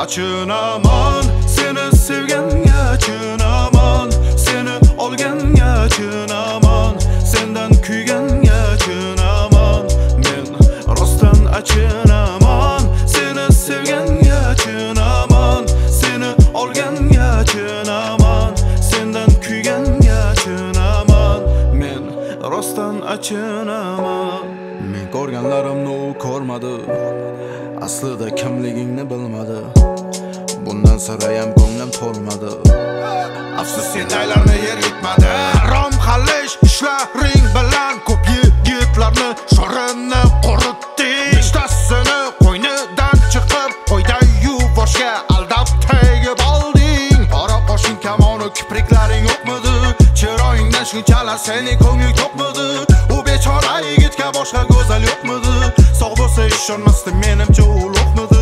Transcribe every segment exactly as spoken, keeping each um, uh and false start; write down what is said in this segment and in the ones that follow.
Achinaman seni sevganga achinaman, seni olganga achinaman, sendan kuyganga achinaman. Men rostdan achinaman, seni sevganga achinaman, seni olganga achinaman, sendan kuyganga achinaman. Men rostdan achinaman. Men ko'rganlarimni u ko'rmadi, aslida kimligingni bilmadi. Bundan sirayam ko'nglim to'lmadi. Afsus senaylarni yer yutmadi. Harom xallish ishlaring bilan ko'p yigitlarni shorini quritding. Nechtasini qo'ynidan chiqib qo'yday yuvoshga aldab tegib olding. Qora qoshing kamoni kipriklaring yo'qmidi? Chiroyingdan shunchalar seni ko'ngling to'qmidi? U bechora yigitga boshqa go'zal yo'qmidi? Sog' bo'lsa ishonmasdim, menimcha u lo'qmidi.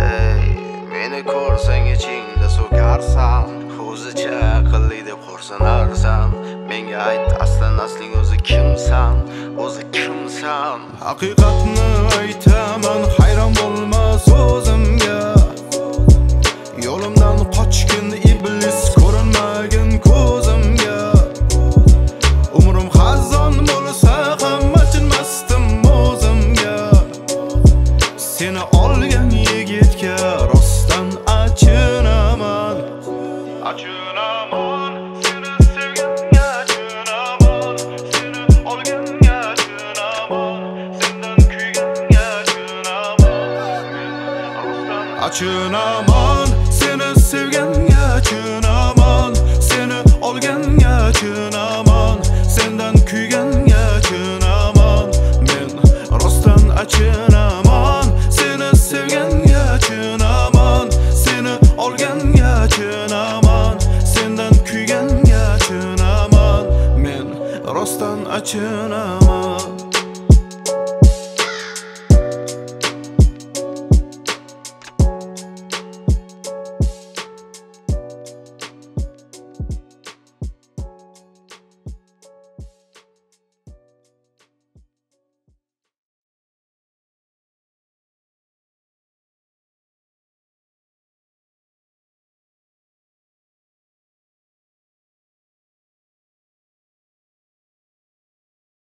Meni ko'rsang ichingda so'karsan, o'zicha aqlli deb xo'rsanarsan. Menga ayt, aslan asling o'zi kimsan, o'zi kimsan? Haqiqatni aytaman, hayron bo'lma so'zimga. Yo'limdan qochgin iblis, ko'rinmagin ko'zimga. Umrim xazon bo'lsa ham achinmasdim o'zimga. Seni olgan yigitga rostdan achinaman. Achinaman, seni sevganga achinaman, seni olganga achinaman, sendan kuyganga achinaman. Achinaman, seni sevganga achinaman, seni olganga achinaman, sendan kuyganga achinaman. Men rostdan achinaman, seni sevganga achinaman, seni olganga achinaman, sendan kuyganga achinaman. Men rostdan achinaman.